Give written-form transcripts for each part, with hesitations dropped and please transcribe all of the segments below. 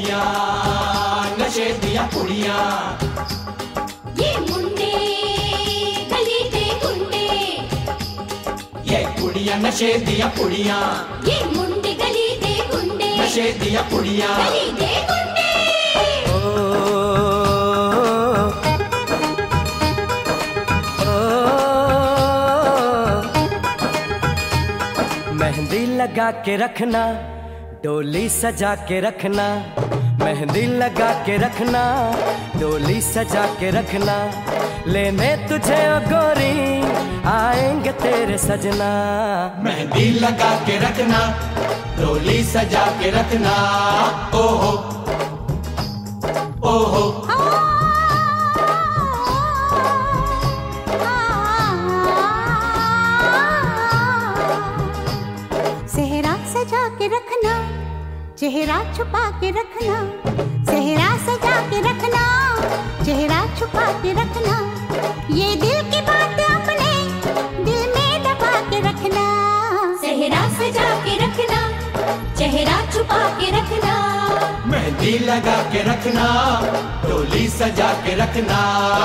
कुड़ियां, नशे दिया कुड़ियां। ये मुंडे गली दे गुंडे, ये कुड़ियां नशे दिया कुड़ियां, ये मुंडे गली दे गुंडे, नशे दिया कुड़ियां। गली दे गुंडे। मेहंदी लगा के रखना, डोली सजा के रखना, मेहंदी लगा के रखना, डोली सजा के रखना, लेने तुझे ओ गोरी आएंगे तेरे सजना। मेहंदी लगा के रखना, डोली सजा के रखना, ओहो ओहो। सेहरा सजा के रखना, चेहरा छुपा के रखना, सेहरा सजा के रखना, चेहरा छुपा के रखना, ये दिल की बात अपने दिल में दबा के रखना। सेहरा सजा के रखना, चेहरा छुपा के रखना, मेहंदी लगा के रखना, डोली सजा के रखना।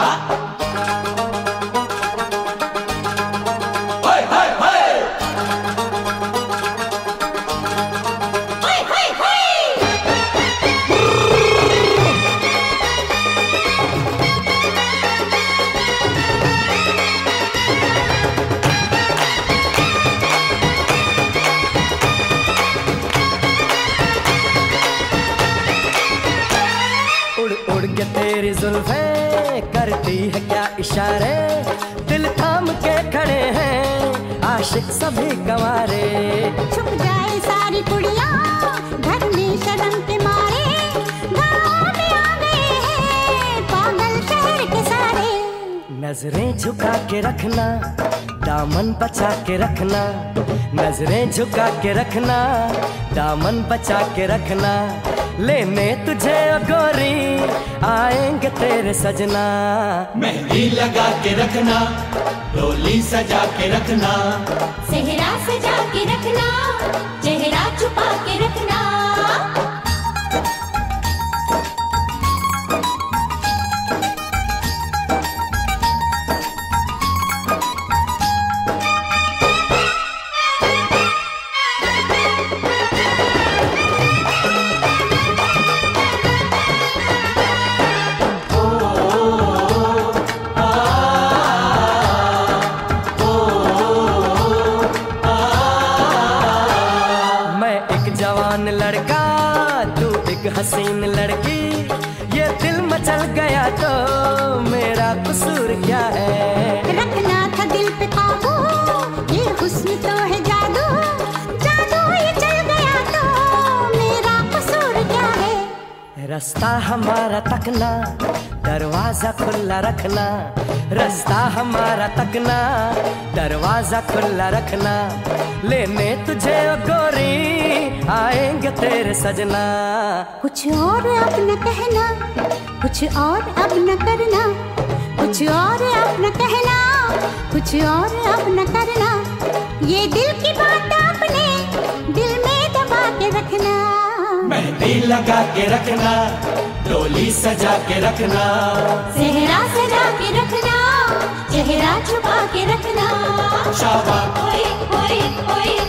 उड़ के तेरी जुल्फें करती है क्या इशारे, दिल थाम के खड़े हैं आशिक सभी गंवारे। छुप जाए सारी कुड़ियां घर में शर्म के मारे, गाँव में आ गए हैं पागल शहर के सारे। नजरें झुका के रखना, दामन बचा के रखना, नजरें झुका के रखना, दामन बचा के रखना, लेने तुझे ओ गोरी आएंगे तेरे सजना। मेहंदी लगा के रखना, डोली सजा के रखना, सेहरा सजा के रखना, चेहरा छुपा के रखना। जवान लड़का तू एक हसीन लड़की, ये दिल मचल गया तो मेरा कसूर क्या है। रखना था दिल पे काबू, ये हुस्न तो है जादू, जादू ये चल गया तो मेरा कसूर क्या है। रास्ता हमारा तकना, दरवाजा खुला रखना, रास्ता हमारा तकना, दरवाजा खुला रखना, लेने तुझे ओ गोरी आएंगे तेरे सजना। कुछ और अब न कहना, कुछ और अब न करना, कुछ और अब न कहना, कुछ और अब न करना, ये दिल की बात अपने दिल में दबा के रखना। मेहंदी लगा के रखना, डोली सजा के रखना, सेहरा सजा के रखना, चेहरा छुपा के रखना। शाबाश। ओए ओए ओए